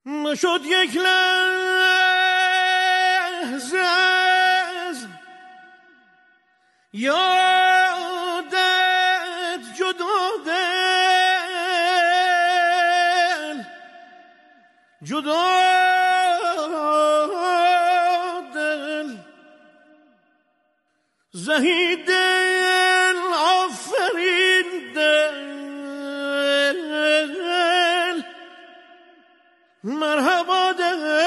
نشد یک لحظه از یادت جدا دل زهی دل آفرین دل مرحبا دل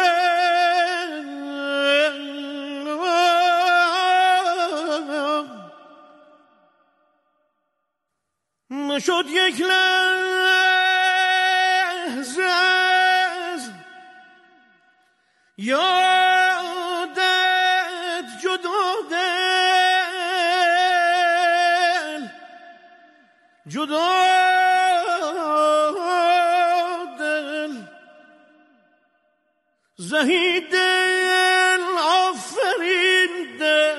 نشد یک لحظه از یادت جدا دل زهی دل آفرین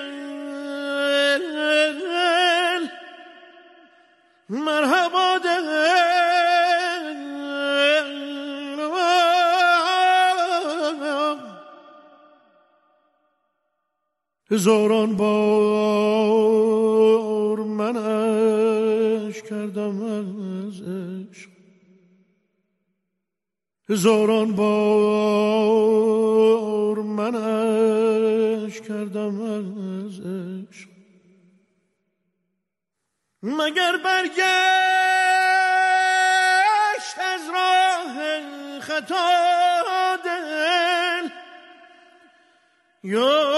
دل مرحبا دل هزاران بار منش کردم از عشق هزاران بار منش کردم از عشق مگر برگشت از راه خطا دل یا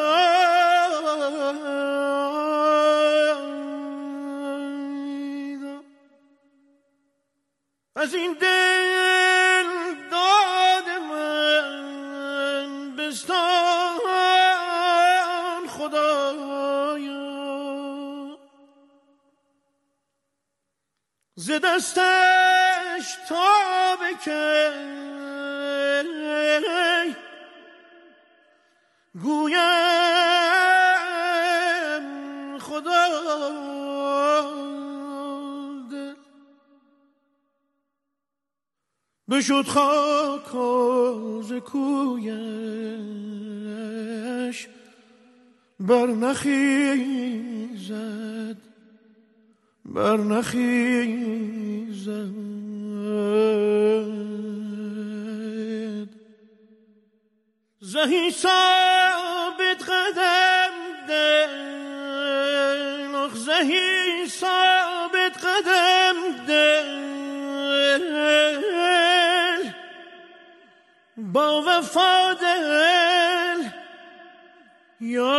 از این دل داد من بستان خدایا ز دستش تا بکی گویم خدا بشد خاک ز کویش برنخیزد زهی ثابت قدم دل زهی ثابت قدم دل با وفا دل یا